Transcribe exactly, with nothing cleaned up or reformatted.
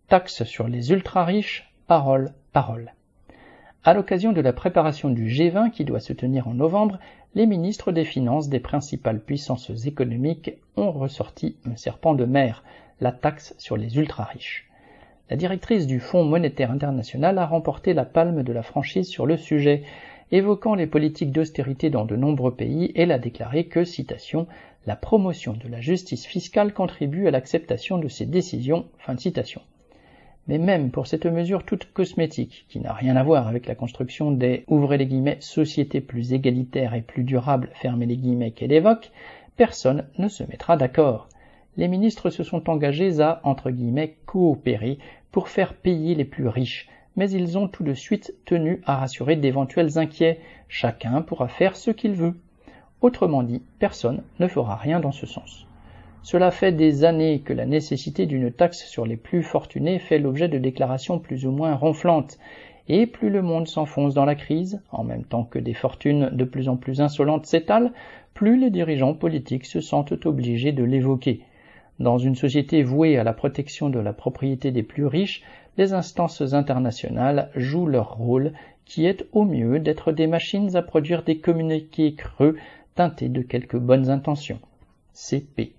Taxe sur les ultra-riches, parole, parole. À l'occasion de la préparation du G vingt qui doit se tenir en novembre, les ministres des Finances des principales puissances économiques ont ressorti un serpent de mer, la taxe sur les ultra-riches. La directrice du Fonds monétaire international a remporté la palme de la franchise sur le sujet, évoquant les politiques d'austérité dans de nombreux pays, elle a déclaré que, citation, « la promotion de la justice fiscale contribue à l'acceptation de ces décisions », fin de citation. Mais même pour cette mesure toute cosmétique, qui n'a rien à voir avec la construction des « ouvrez les guillemets sociétés plus égalitaires et plus durables » fermez les guillemets qu'elle évoque, personne ne se mettra d'accord. Les ministres se sont engagés à, entre guillemets, coopérer pour faire payer les plus riches, mais ils ont tout de suite tenu à rassurer d'éventuels inquiets. Chacun pourra faire ce qu'il veut. Autrement dit, personne ne fera rien dans ce sens. Cela fait des années que la nécessité d'une taxe sur les plus fortunés fait l'objet de déclarations plus ou moins ronflantes, et plus le monde s'enfonce dans la crise, en même temps que des fortunes de plus en plus insolentes s'étalent, plus les dirigeants politiques se sentent obligés de l'évoquer. Dans une société vouée à la protection de la propriété des plus riches, les instances internationales jouent leur rôle, qui est au mieux d'être des machines à produire des communiqués creux teintés de quelques bonnes intentions. C P